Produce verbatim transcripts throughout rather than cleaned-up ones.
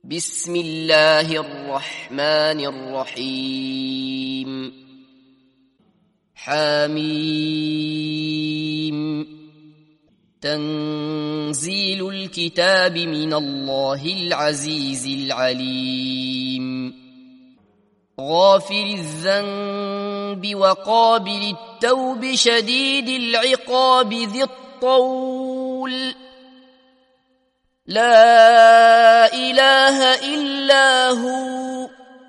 بسم الله الرحمن الرحيم حميم تنزيل الكتاب من الله العزيز العليم غافر الذنب وقابل التوب شديد العقاب ذي الطول لا إله إلا هو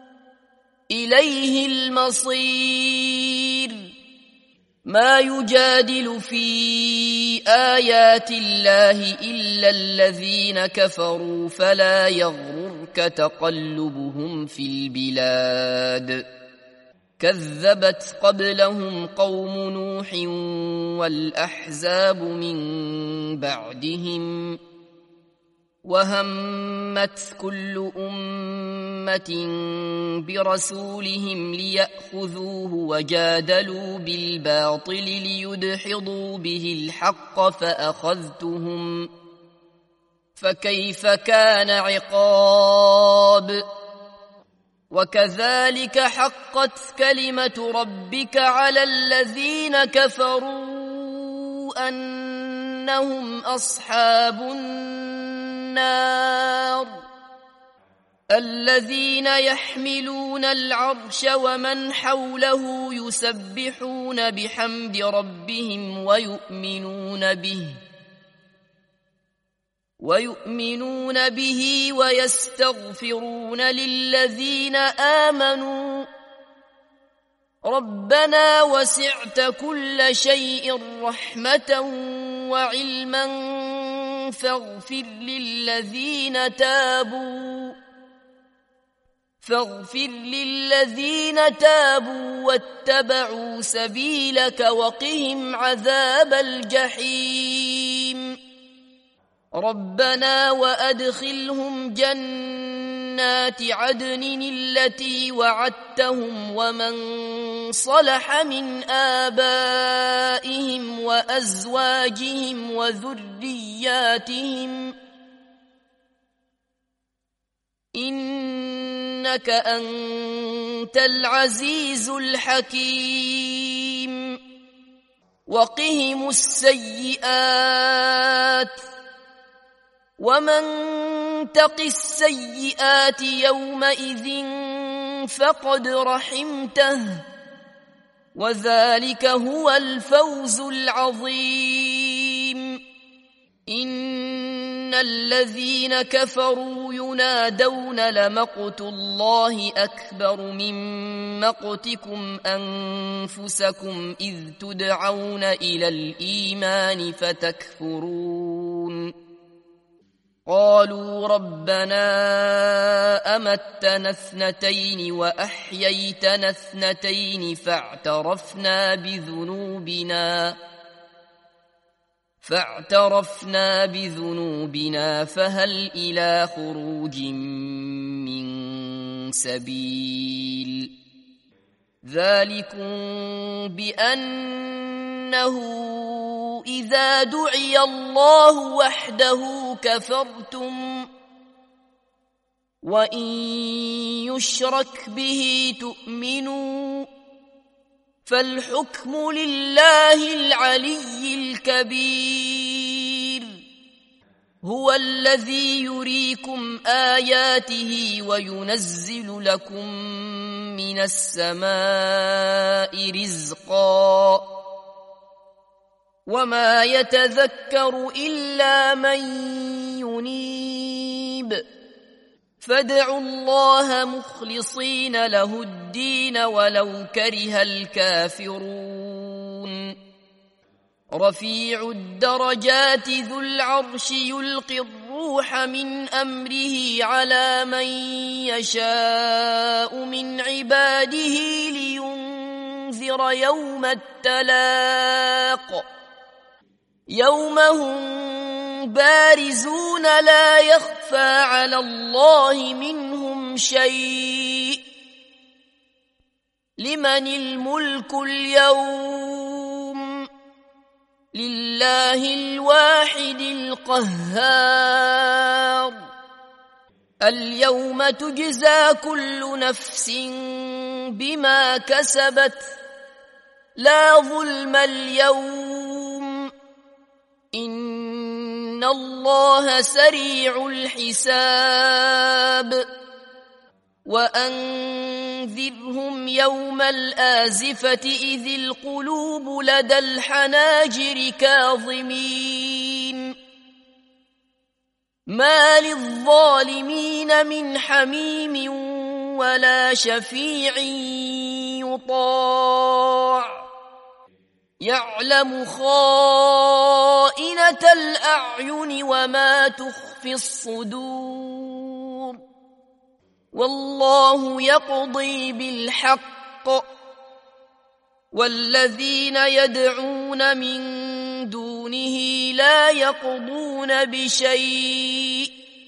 إليه المصير ما يجادل في آيات الله إلا الذين كفروا فلا يغررك تقلبهم في البلاد كذبت قبلهم قوم نوح والأحزاب من بعدهم وهمت كل أمة برسولهم ليأخذوه وجادلوا بالباطل ليدحضوا به الحق فأخذتهم فكيف كان عقاب وكذلك حقت كلمة ربك على الذين كفروا أنهم أصحاب النار الذين يحملون العرش ومن حوله يسبحون بحمد ربهم ويؤمنون به ويؤمنون به ويستغفرون للذين آمنوا ربنا وسعت كل شيء رحمة وعلما فاغفر للذين تابوا فاغفر للذين تابوا واتبعوا سبيلك وقهم عذاب الجحيم ربنا وأدخلهم جنات عدن التي وعدتهم ومن صلح من آبائهم وأزواجهم وذرياتهم إنك أنت العزيز الحكيم وقهم السيئات ومن تق السيئات يومئذ فقد رحمته وذلك هو الفوز العظيم إن الذين كفروا ينادون لمقت الله أكبر من مقتكم أنفسكم إذ تدعون إلى الإيمان فتكفرون قالوا ربنا أمتنا اثنتين وأحييتنا اثنتين فاعترفنا بذنوبنا فاعترفنا بذنوبنا فهل إلى خروج من سبيل ذلكم بأنه إذا دعي الله وحده كفرتم وإن يشرك به تؤمنوا فالحكم لله العلي الكبير هو الذي يريكم آياته وينزل لكم من السماء رزقا وما يتذكر إلا من ينيب فادعوا الله مخلصين له الدين ولو كره الكافرون رفيع الدرجات ذو العرش يلقي الروح من أمره على من يشاء من عباده لينذر يوم التلاق يوم هم بارزون لا يخفى على الله منهم شيء لمن الملك اليوم لله الواحد القهار اليوم تجزى كل نفس بما كسبت لا ظلم اليوم إن الله سريع الحساب وأنذرهم يوم الآزفة إذ القلوب لدى الحناجر كاظمين ما للظالمين من حميم ولا شفيع يطاع يعلم خائنة الأعين وما تخفي الصدور والله يقضي بالحق والذين يدعون من دونه لا يقضون بشيء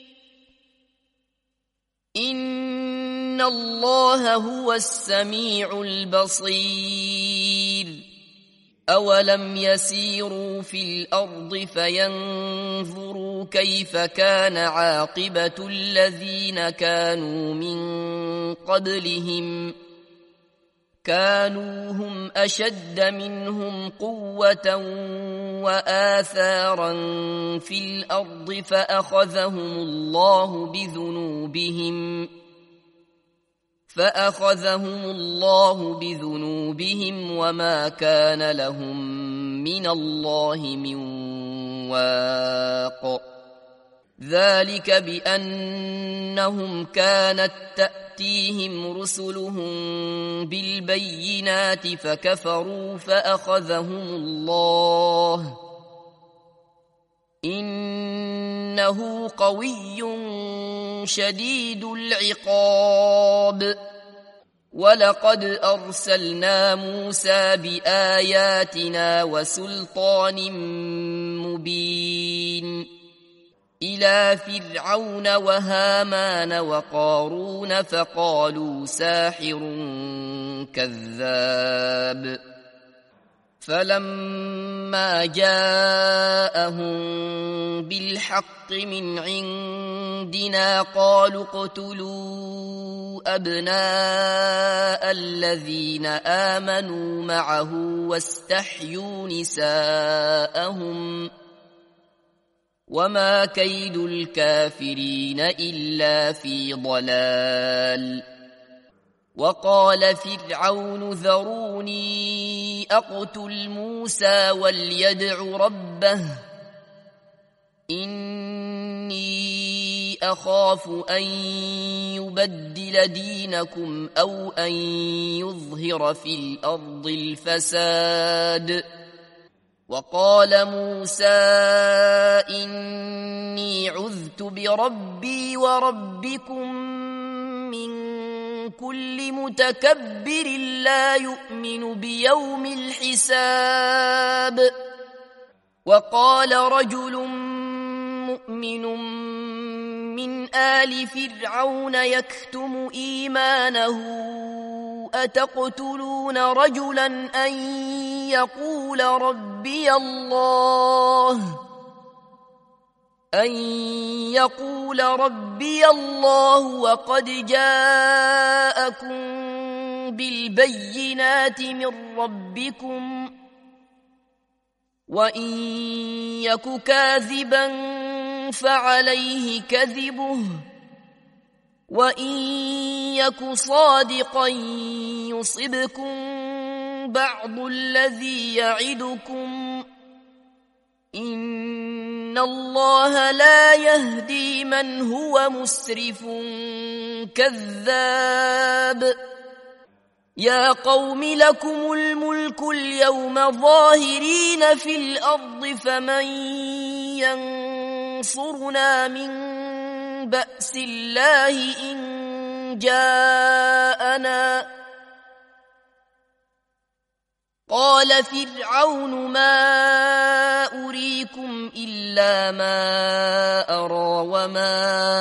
إن الله هو السميع البصير أولم يسيروا في الأرض فينظروا كيف كان عاقبة الذين كانوا من قبلهم كانوا هم أشد منهم قوة وآثارا في الأرض فأخذهم الله بذنوبهم فأخذهم الله بذنوبهم وما كان لهم من الله من واق ذلك بأنهم كانت تأتيهم رسلهم بالبينات فكفروا فأخذهم الله إنه قوي شديد العقاب ولقد أرسلنا موسى بآياتنا وسلطان مبين إلى فرعون وهامان وقارون فقالوا ساحر كذاب فلما جاءهم بالحق من عندنا قالوا اقتلوا أبناء الذين آمنوا معه واستحيوا نساءهم وما كيد الكافرين إلا في ضلال وقال فرعون ذروني أقتل موسى وليدع ربه إني أخاف أن يبدل دينكم أو أن يظهر في الأرض الفساد وقال موسى إني عذت بربي وربكم من كل متكبر لا يؤمن بيوم الحساب وقال رجل مؤمن من آل فرعون يكتم إيمانه أتقتلون رجلا أن يقول ربي الله أن يقول ربي الله وقد جاءكم بالبينات من ربكم وإن يك كاذبا فعليه كذبه وإن يك صادقا يصبكم بعض الذي يعدكم إن الله لا يهدي من هو مسرف كذاب يا قوم لكم الملك اليوم ظاهرين في الأرض فمن ينصرنا من بأس الله إن جاءنا قال فرعون ما أريكم إلا ما أرى وما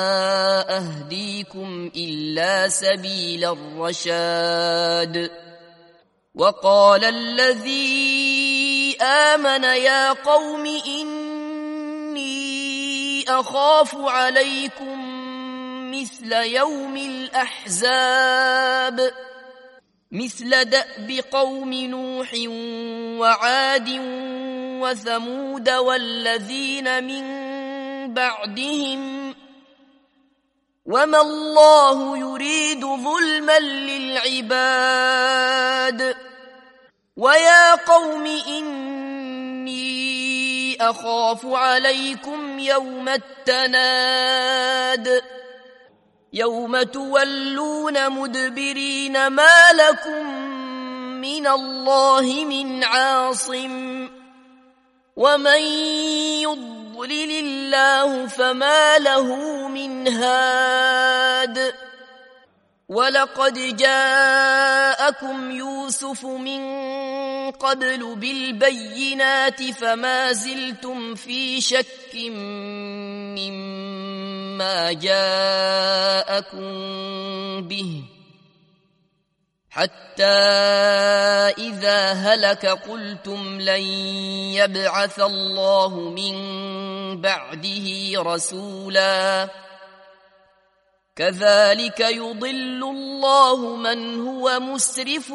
أهديكم إلا سبيل الرشاد وقال الذي آمن يا قوم إني أخاف عليكم مثل يوم الأحزاب مثل دأب قوم نوح وعاد وثمود والذين من بعدهم وما الله يريد ظلما للعباد ويا قوم إني أخاف عليكم يوم التناد يوم تولون مدبرين ما لكم من الله من عاصم ومن يضلل الله فما له من هاد ولقد جاءكم يوسف من قبل بالبينات فما زلتم في شك مما جاءكم به حتى إذا هلك قلتم لن يبعث الله من بعده رسولا كذلك يضل الله من هو مسرف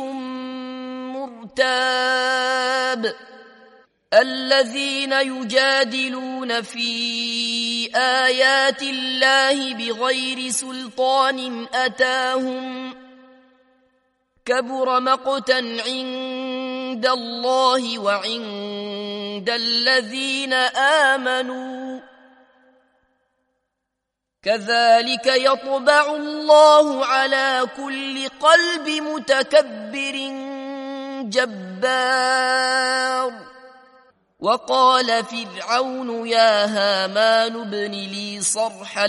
مرتاب الذين يجادلون في آيات الله بغير سلطان أتاهم كبر مقتا عند الله وعند الذين آمنوا كذلك يطبع الله على كل قلب متكبر جبار وقال فرعون يا هامان ابن لي صرحا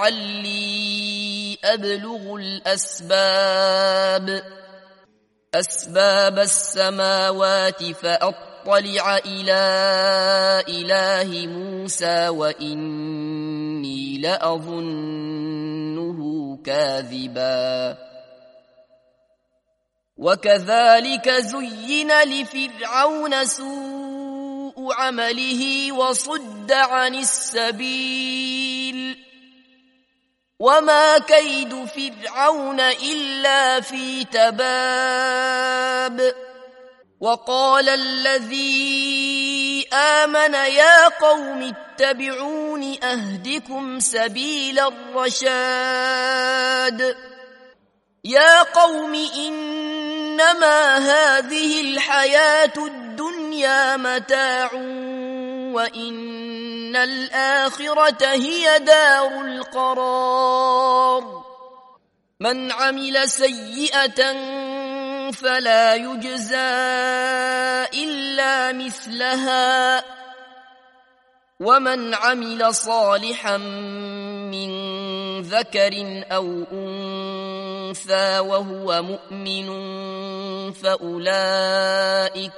لعلي أبلغ الأسباب أسباب السماوات فأطلع إلى إله موسى وإني لأظنه كاذبا وكذلك زين لفرعون سوء عمله وصد عن السبيل وما كيد فرعون إلا في تباب وقال الذي آمن يا قوم اتبعون أهدكم سبيل الرشاد يا قوم إنما هذه الحياة الدنيا متاع وإن الآخرة هي دار القرار من عمل سيئة فلا يجزى إلا مثلها ومن عمل صالحا من ذكر أو أنثى وهو مؤمن فأولئك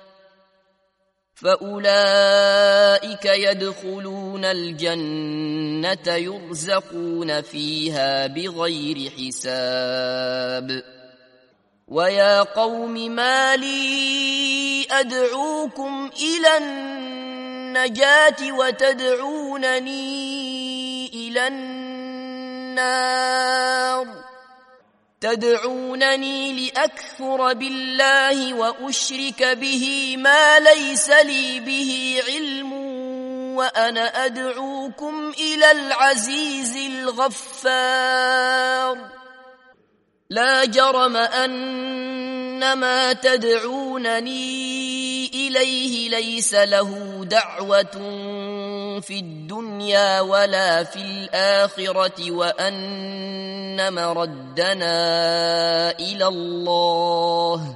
فأولئك يدخلون الجنة يرزقون فيها بغير حساب ويا قوم ما لي أدعوكم إلى النجاة وتدعونني إلى النار تدعونني لأكفر بالله وأشرك به ما ليس لي به علم وأنا أدعوكم إلى العزيز الغفار لا جرم أن ما تدعونني إليه ليس له دعوة في الدنيا ولا في الآخرة وأن مردنا إلى الله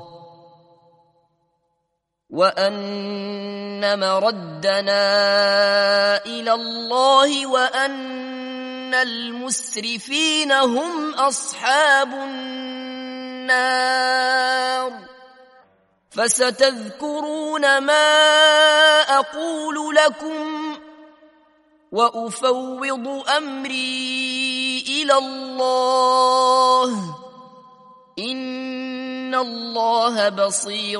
وأن مردنا إلى الله وأن المسرفين هم أصحاب النار فستذكرون ما أقول لكم وأفوض أمري إلى الله إن الله بصير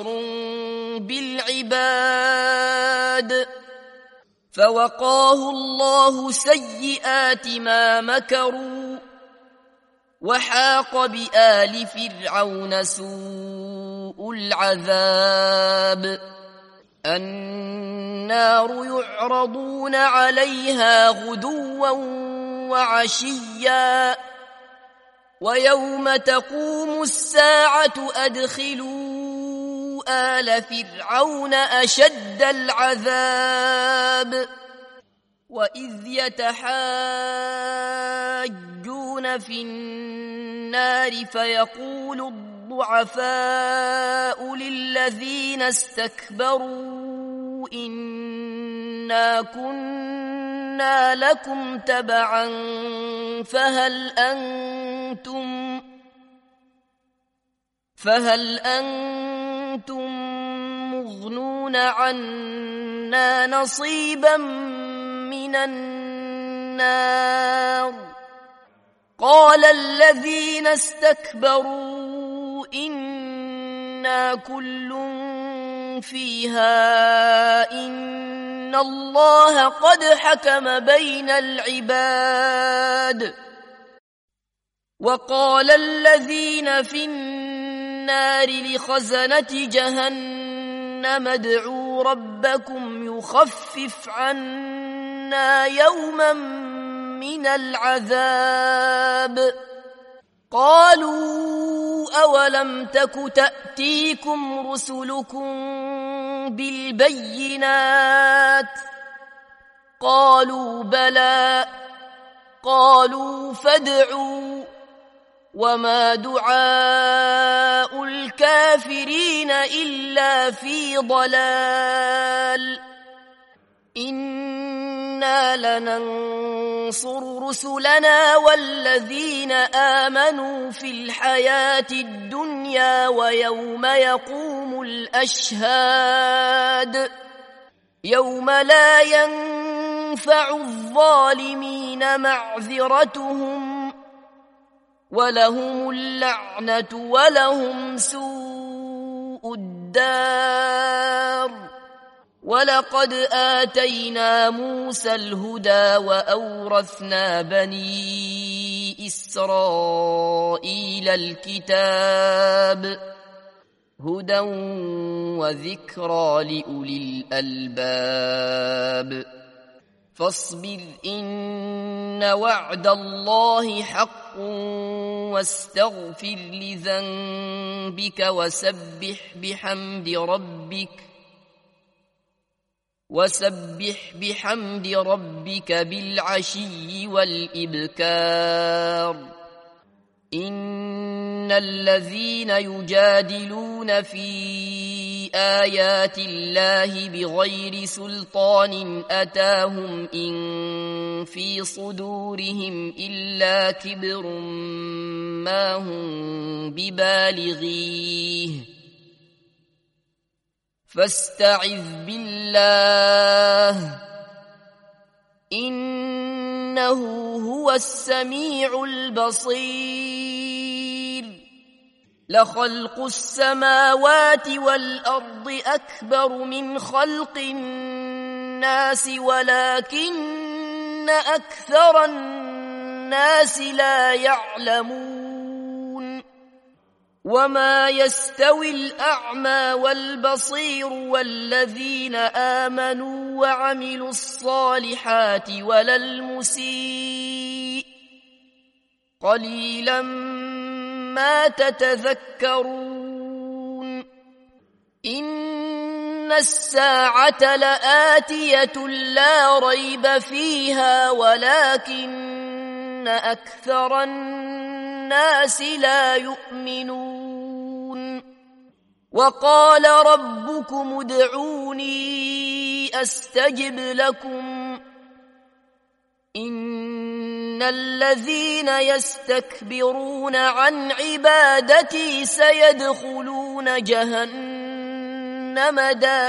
بالعباد فوقاه الله سيئات ما مكروا وحاق بآل فرعون سوء العذاب النار يعرضون عليها غدوا وعشيا ويوم تقوم الساعة أدخلوا آل فرعون أشد العذاب وإذ يتحاجون في النار فيقول الضعفاء للذين استكبروا إنا كنا لكم تبعا فهل أنتم فهل أنتم مغنون عنا نصيبا من النار قال الذين استكبروا إنا كل فيها إن الله قد حكم بين العباد وقال الذين في النار لخزنة جهنم ادعوا ربكم يخفف عنا يوما من العذاب قالوا أولم تك تأتيكم رسلكم بالبينات قالوا بلى قالوا فادعوا وما دعاء الكافرين إلا في ضلال إنا لننصر رسلنا والذين آمنوا في الحياة الدنيا ويوم يقوم الأشهاد يوم لا ينفع الظالمين معذرتهم ولهم اللعنة ولهم سوء الدار ولقد آتينا موسى الهدى وأورثنا بني إسرائيل الكتاب هدى وذكرى لأولي الألباب فاصبر إن وعد الله حق واستغفر لذنبك وسبح بحمد ربك وسبح بحمد ربك بالعشي والإبكار إن الذين يجادلون في آيات الله بغير سلطان أتاهم إن في صدورهم إلا كبر ما هم ببالغيه فاستعذ بالله إنه هو السميع البصير لخلق السماوات والأرض أكبر من خلق الناس ولكن أكثر الناس لا يعلمون وما يستوي الأعمى والبصير والذين آمنوا وعملوا الصالحات ولا المسيء قليلا ما تتذكرون إن الساعة لآتية لا ريب فيها ولكن أكثر الناس لا يؤمنون وقال ربكم ادعوني أستجب لكم إن الذين يستكبرون عن عبادتي سيدخلون جهنم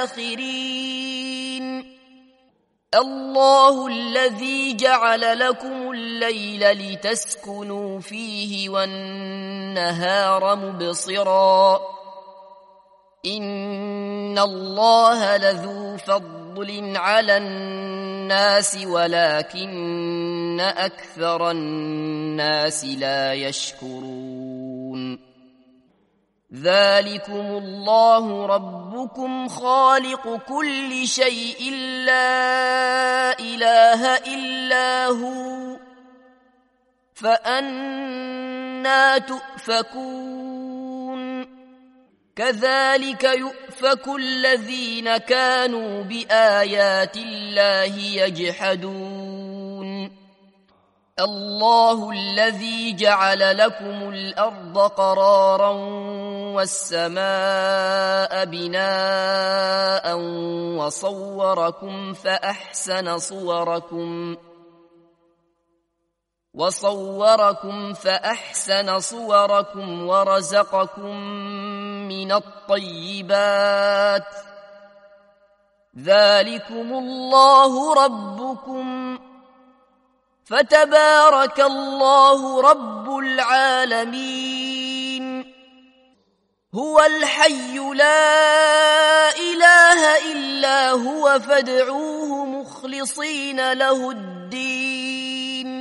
داخرين الله الذي جعل لكم الليل لتسكنوا فيه والنهار مبصرا إن الله لذو فضل على الناس ولكن ولكن أكثر الناس لا يشكرون ذلكم الله ربكم خالق كل شيء لا إله إلا هو فأنى تؤفكون كذلك يؤفك الذين كانوا بآيات الله يجحدون الله الذي جعل لكم الأرض قرارا والسماء بناء وصوركم فأحسن صوركم وصوركم فأحسن صوركم ورزقكم من الطيبات ذلكم الله ربكم فتبارك الله رب العالمين هو الحي لا إله إلا هو فادعوه مخلصين له الدين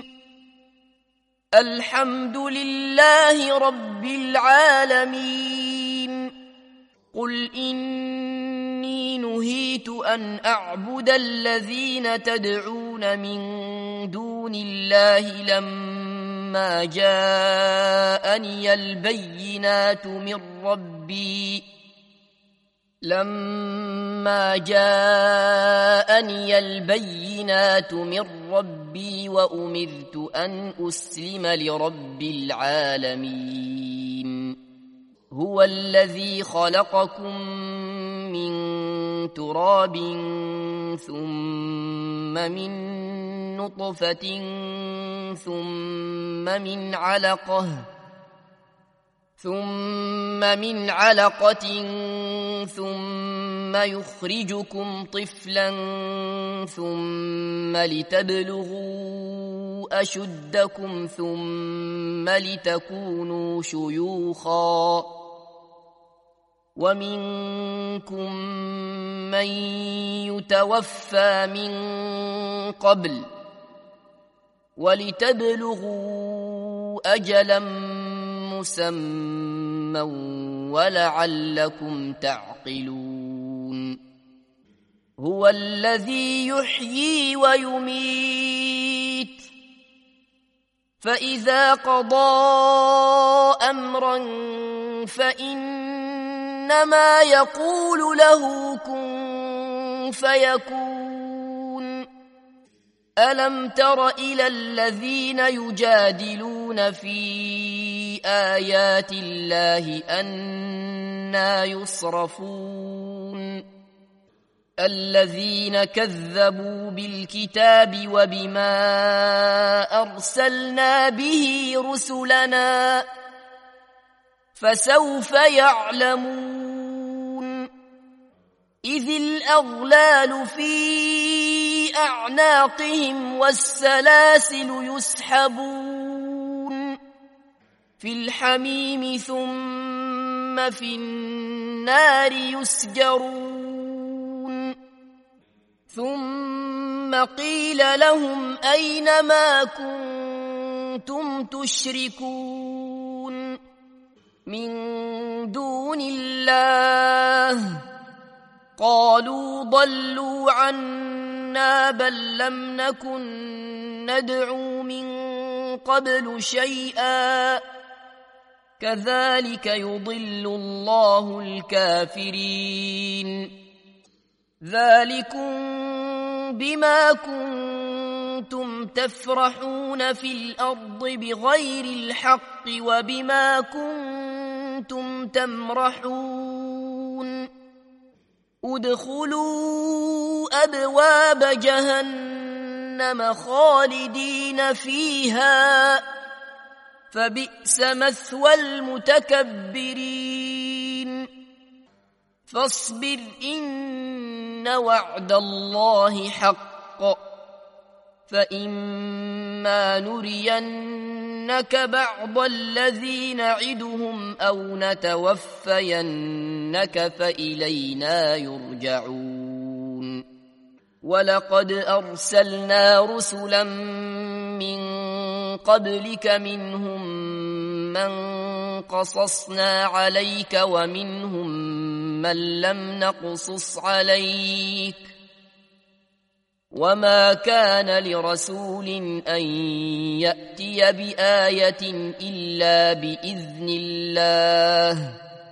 الحمد لله رب العالمين قل إني نهيت أن أعبد الذين تدعون من دون الله لما جاءني البينات من ربي لما جاءني البينات من ربي وأمرت أن أسلم لرب العالمين هو الذي خلقكم من تراب ثم من نطفة ثم من علقة ثم من علقة ثم يخرجكم طفلا ثم لتبلغوا أشدكم ثم لتكونوا شيوخا ومنكم من يتوفى من قبل ولتبلغوا أجلا مسمى ولعلكم تعقلون هو الذي يحيي ويميت فإذا قضى أمرا فإنما يقول له كن فيكون ألم تر إلى الذين يجادلون في آيات الله أنى يصرفون الذين كذبوا بالكتاب وبما أرسلنا به رسلنا فسوف يعلمون إذ الأغلال في أعناقهم والسلاسل يسحبون في الحميم ثم في النار يسجرون ثم قيل لهم أين ما كنتم تشركون من دون الله قالوا ضلوا عنا بل لم نكن ندعو من قبل شيئا كذلك يضل الله الكافرين ذلكم بما كنتم تفرحون في الأرض بغير الحق وبما كنتم تمرحون ادخلوا أبواب جهنم خالدين فيها فبئس مثوى المتكبرين فاصبر إن وعد الله حق فإما نرينك بعض الذي نعدهم أو نتوفينك فإلينا يرجعون ولقد أرسلنا رسلا من قبلك منهم من قصصنا عليك ومنهم من لم نقصص عليك وما كان لرسول أن يأتي بآية إلا بإذن الله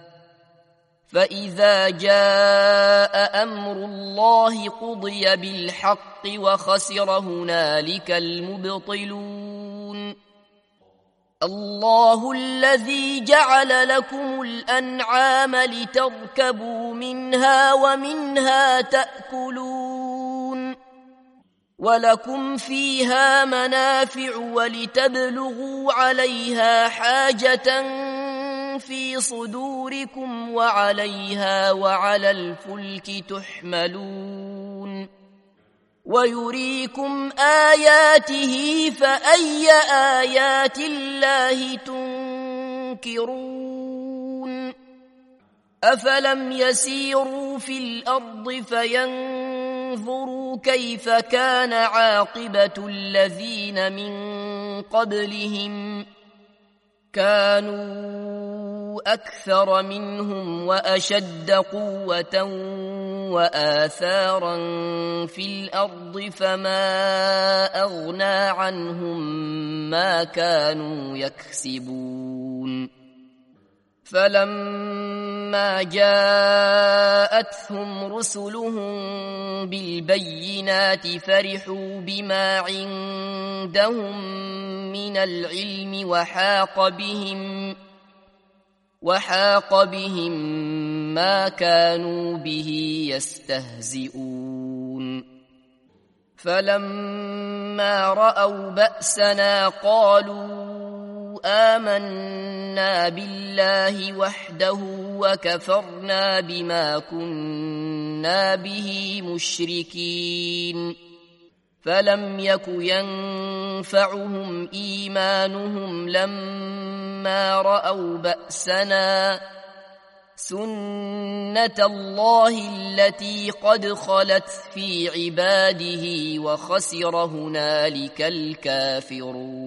فإذا جاء أمر الله قضي بالحق وخسر هنالك المبطلون الله الذي جعل لكم الأنعام لتركبوا منها ومنها تأكلون ولكم فيها منافع ولتبلغوا عليها حاجة في صدوركم وعليها وعلى الفلك تحملون ويريكم آياته فأي آيات الله تنكرون أفلم يسيروا في الأرض فينظروا كيف كان عاقبة الذين من قبلهم كانوا أكثر منهم وأشد قوة وآثارا في الأرض فما أغنى عنهم ما كانوا يكسبون فلما جاءتهم رسلهم بالبينات فرحوا بما عندهم من العلم وحاق بهم وحاق بهم ما كانوا به يستهزئون فلما رأوا بأسنا قالوا آمنا بالله وحده وكفرنا بما كنا به مشركين فلم يك ينفعهم إيمانهم لما رأوا بأسنا سنة الله التي قد خلت في عباده وخسر هنالك الكافرون